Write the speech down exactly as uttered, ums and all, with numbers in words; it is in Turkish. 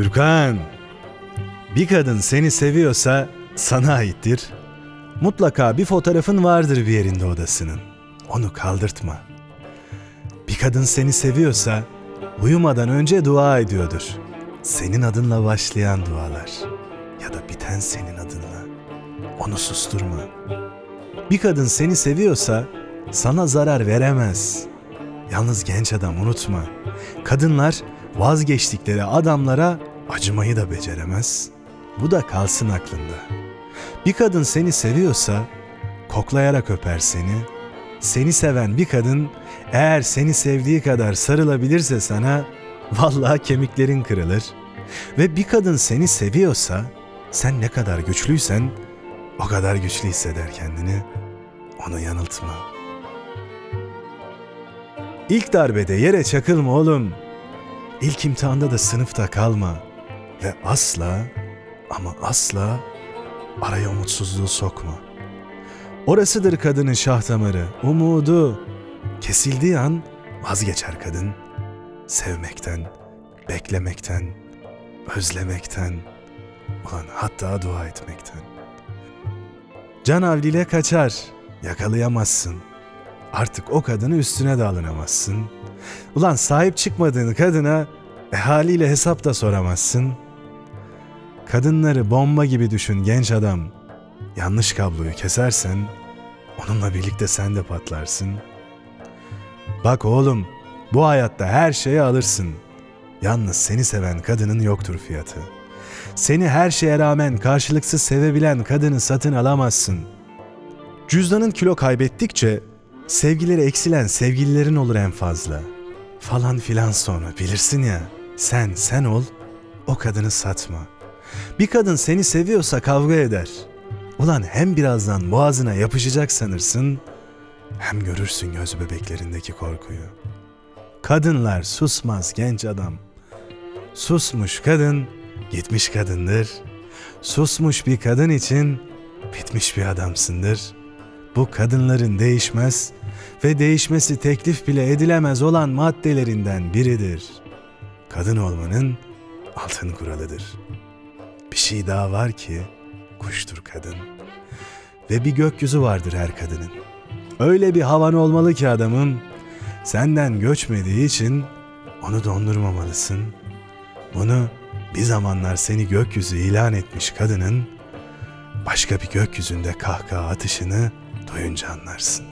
Gürkan, bir kadın seni seviyorsa sana aittir. Mutlaka bir fotoğrafın vardır bir yerinde odasının. Onu kaldırtma. Bir kadın seni seviyorsa uyumadan önce dua ediyordur. Senin adınla başlayan dualar ya da biten senin adınla. Onu susturma. Bir kadın seni seviyorsa sana zarar veremez. Yalnız genç adam unutma. Kadınlar vazgeçtikleri adamlara acımayı da beceremez. Bu da kalsın aklında. Bir kadın seni seviyorsa koklayarak öper seni. Seni seven bir kadın eğer seni sevdiği kadar sarılabilirse sana vallahi kemiklerin kırılır. Ve bir kadın seni seviyorsa sen ne kadar güçlüysen o kadar güçlü hisseder kendini. Onu yanıltma. İlk darbede yere çakılma oğlum. İlk imtihanda da sınıfta kalma. Ve asla ama asla araya umutsuzluğu sokma. Orasıdır kadının şah damarı, umudu. Kesildiği an vazgeçer kadın. Sevmekten, beklemekten, özlemekten, ulan hatta dua etmekten. Can havliyle kaçar, yakalayamazsın. Artık o kadını üstüne de alınamazsın. Ulan sahip çıkmadığın kadına e haliyle hesap da soramazsın. Kadınları bomba gibi düşün genç adam. Yanlış kabloyu kesersen onunla birlikte sen de patlarsın. Bak oğlum, bu hayatta her şeyi alırsın. Yalnız seni seven kadının yoktur fiyatı. Seni her şeye rağmen karşılıksız sevebilen kadını satın alamazsın. Cüzdanın kilo kaybettikçe sevgileri eksilen sevgililerin olur en fazla. Falan filan sonra bilirsin ya, sen sen ol, o kadını satma. Bir kadın seni seviyorsa kavga eder. Ulan hem birazdan boğazına yapışacak sanırsın, hem görürsün göz bebeklerindeki korkuyu. Kadınlar susmaz genç adam. Susmuş kadın gitmiş kadındır. Susmuş bir kadın için bitmiş bir adamsındır. Bu kadınların değişmez ve değişmesi teklif bile edilemez olan maddelerinden biridir. Kadın olmanın altın kuralıdır. Bir şey daha var ki kuştur kadın. Ve bir gökyüzü vardır her kadının. Öyle bir havan olmalı ki adamın, senden göçmediği için onu dondurmamalısın. Bunu bir zamanlar seni gökyüzü ilan etmiş kadının başka bir gökyüzünde kahkaha atışını duyunca anlarsın.